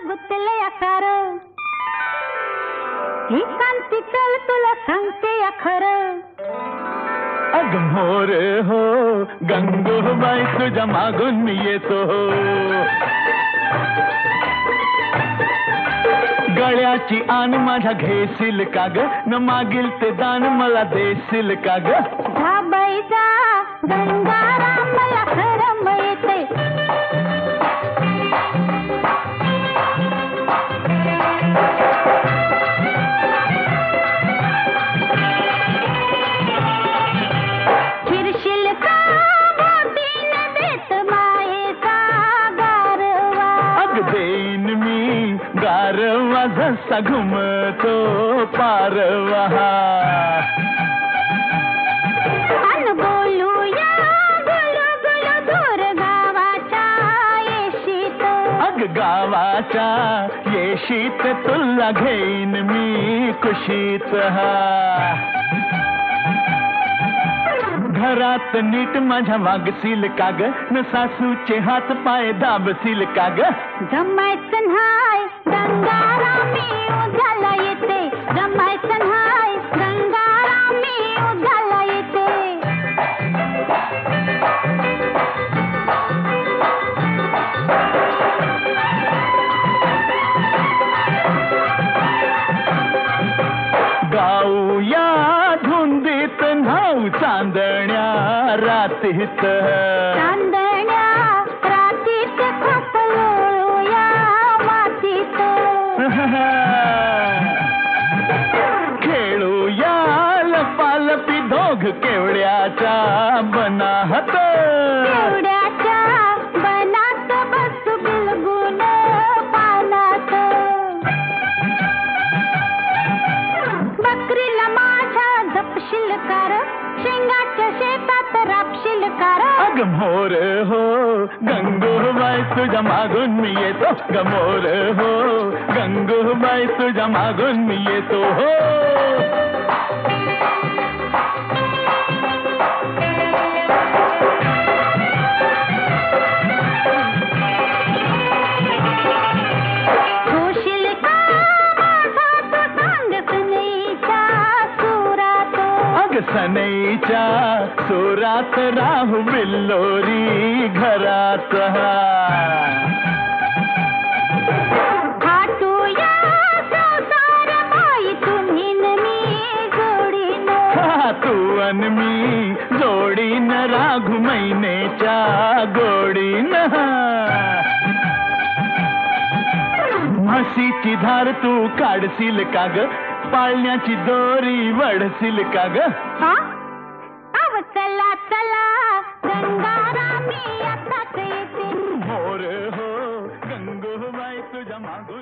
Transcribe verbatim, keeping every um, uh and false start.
गुतले असार ही कांती चल तुला सांगते या खरं अग मोरे हो गंगूबाई तुझ्या मागून मी येतो गळ्याची आन माझ्या घेशील का ग न मागील ते दान मला देशील का ग धाबाईचा गंगाराम मला खरं मिळते फिरशील का बोटीन देत मायेचा गारवा अग देईन मी गारवा जसा घुमतो पारवा अन बोलूया गुलू गुलू दूर गावाच्या येशीत अग गावाच्या येशीत तुला घेईन मी कुशीत हा घरात नीट माझ्या वागशील का ग न सासूचे हात पाय दाबशील का ग जमायचं न्हाय गंगारामी उजाला येते जमायचं न्हाय गंगारामी उजाला येते गाऊया धुंदीत न्हाऊ चांदण्या रातीत चांदण्या रातीत खपलोळूया मातीत खेळूया लपालपी दोघ केवड्याच्या बनाहत एवढ्याच्या बनात बसू बिलगून पानात बकरीला माझ्या जपशील कार शेंगाच्या शेतात रापशील कार अग मोर हो गंगूबाई तुझ्या मागून मी येतो ग मोर हो गंगूबाई तुझ्या मागून मी येतो हो होशील का माझा तू सांग सुनेच्या सुरात अग सनईच्या सुरात राहू बिल्लोरी घरात हाटूया संसार बाई तुम्ही न मी जोडीनं हा, तू अन मी जोडीन राघू महिनेच्या गोडीन म्हशीची धार तू काढशील का ग पाळण्याची दोरी वडशील का ग हा अव चला चला गंगारामी आताच येते मोर हो गंगूबाई तुझ्या मागून